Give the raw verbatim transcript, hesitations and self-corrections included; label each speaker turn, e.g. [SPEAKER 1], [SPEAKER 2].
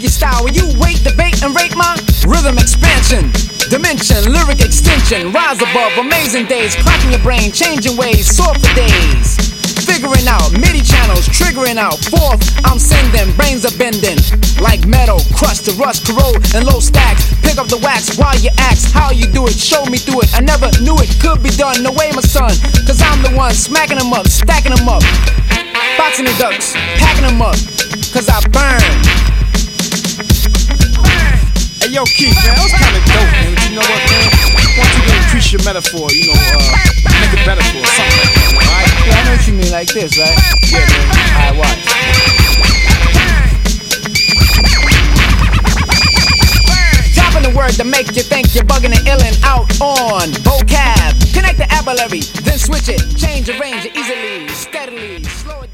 [SPEAKER 1] your style. Will you wait, debate, and rate my rhythm expansion? Dimension, lyric extension, rise above, amazing days, clocking your brain, changing ways, soar for days. Figuring out, MIDI channels, triggering out. Fourth, I'm sending, brains are bending. Like metal, crushed to rust, corrode, and low stacks. Pick up the wax while you ask how you do it. Show me through it, I never knew it could be done. No way, my son, cause I'm the one smacking them up, stacking them up. Boxing the ducks, packing them up, cause I burn.
[SPEAKER 2] Hey yo, Keith, man, that was kinda dope, man. But you know what, man? I want you to increase your metaphor, you know, uh, make it better for us, something like that, alright?
[SPEAKER 1] Yeah, I know what you mean, like this, right?
[SPEAKER 2] Yeah, man.
[SPEAKER 1] Alright, watch. Dropping the word to make you think you're bugging and illin' out on vocab. Connect the abulary, then switch it, change, arrange it easily, steadily, slow it down.